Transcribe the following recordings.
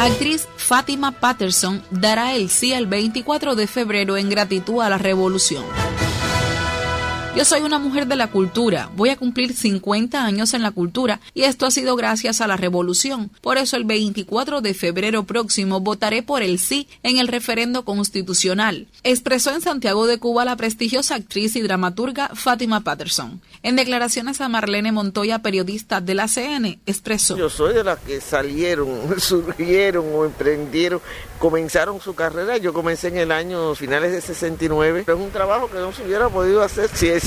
Actriz Fátima Patterson dará el sí el 24 de febrero en gratitud a la revolución. Yo soy una mujer de la cultura, voy a cumplir 50 años en la cultura y esto ha sido gracias a la revolución. Por eso el 24 de febrero próximo votaré por el sí en el referendo constitucional, expresó en Santiago de Cuba la prestigiosa actriz y dramaturga Fátima Patterson. En declaraciones a Marlene Montoya, periodista de la CN, expresó: yo soy de las que salieron, surgieron o emprendieron, comenzaron su carrera. Yo comencé en el año finales de 69, pero es un trabajo que no se hubiera podido hacer si el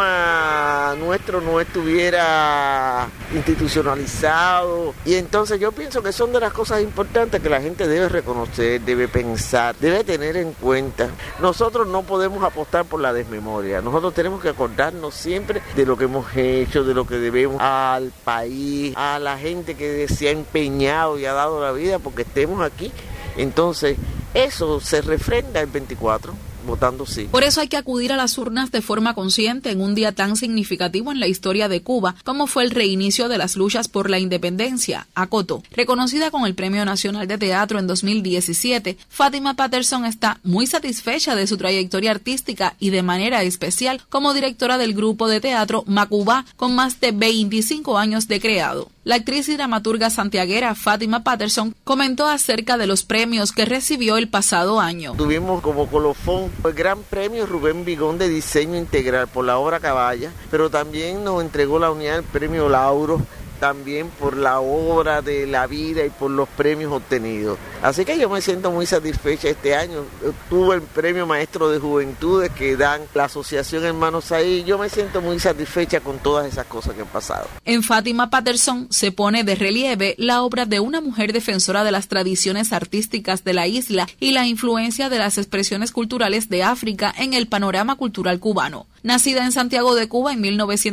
sistema nuestro no estuviera institucionalizado. Y entonces yo pienso que son de las cosas importantes que la gente debe reconocer, debe pensar, debe tener en cuenta. Nosotros no podemos apostar por la desmemoria, nosotros tenemos que acordarnos siempre de lo que hemos hecho, de lo que debemos al país, a la gente que se ha empeñado y ha dado la vida porque estemos aquí. Entonces eso se refrenda el 24. Votando sí. Por eso hay que acudir a las urnas de forma consciente en un día tan significativo en la historia de Cuba como fue el reinicio de las luchas por la independencia, acotó. Reconocida con el Premio Nacional de Teatro en 2017, Fátima Patterson está muy satisfecha de su trayectoria artística y de manera especial como directora del grupo de teatro Macubá con más de 25 años de creado. La actriz y dramaturga santiaguera Fátima Patterson comentó acerca de los premios que recibió el pasado año. Tuvimos como colofón el Gran Premio Rubén Vigón de Diseño Integral por la obra Caballa, pero también nos entregó la unidad el Premio Lauro, también por la obra de la vida y por los premios obtenidos. Así que yo me siento muy satisfecha este año. Tuve el Premio Maestro de Juventudes que dan la Asociación Hermanos Ahí. Yo me siento muy satisfecha con todas esas cosas que han pasado. En Fátima Patterson se pone de relieve la obra de una mujer defensora de las tradiciones artísticas de la isla y la influencia de las expresiones culturales de África en el panorama cultural cubano. Nacida en Santiago de Cuba en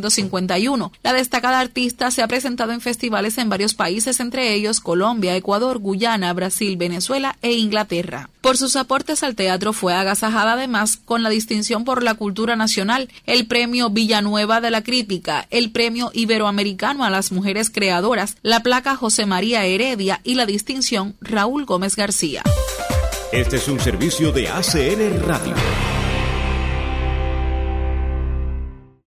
1951, la destacada artista se ha presentado en festivales en varios países, entre ellos Colombia, Ecuador, Guyana, Brasil, Venezuela e Inglaterra. Por sus aportes al teatro fue agasajada además con la distinción por la cultura nacional, el Premio Villanueva de la Crítica, el Premio Iberoamericano a las Mujeres Creadoras, la placa José María Heredia y la distinción Raúl Gómez García. Este es un servicio de ACN Radio.